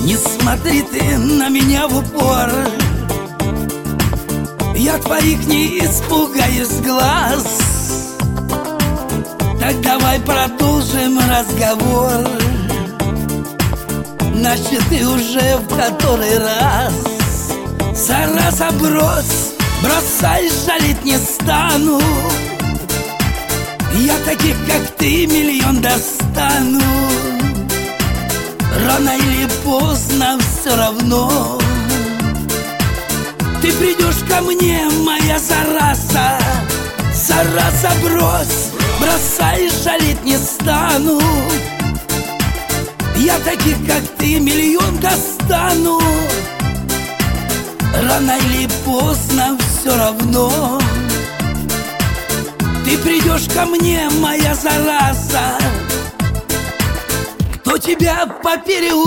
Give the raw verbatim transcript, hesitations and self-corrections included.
Не смотри ты на меня в упор, я твоих не испугаюсь глаз. Так давай продолжим разговор, начал ты уже в который раз. Зараза, брось, бросай, жалеть не стану. Я таких, как ты, миллион достану. Рано или поздно все равно ты придешь ко мне, моя зараза. Зараза, брось, бросай, жалеть не стану. Я таких, как ты, миллион достану. Рано или поздно все равно ты придешь ко мне, моя зараза. Кто тебя по переулку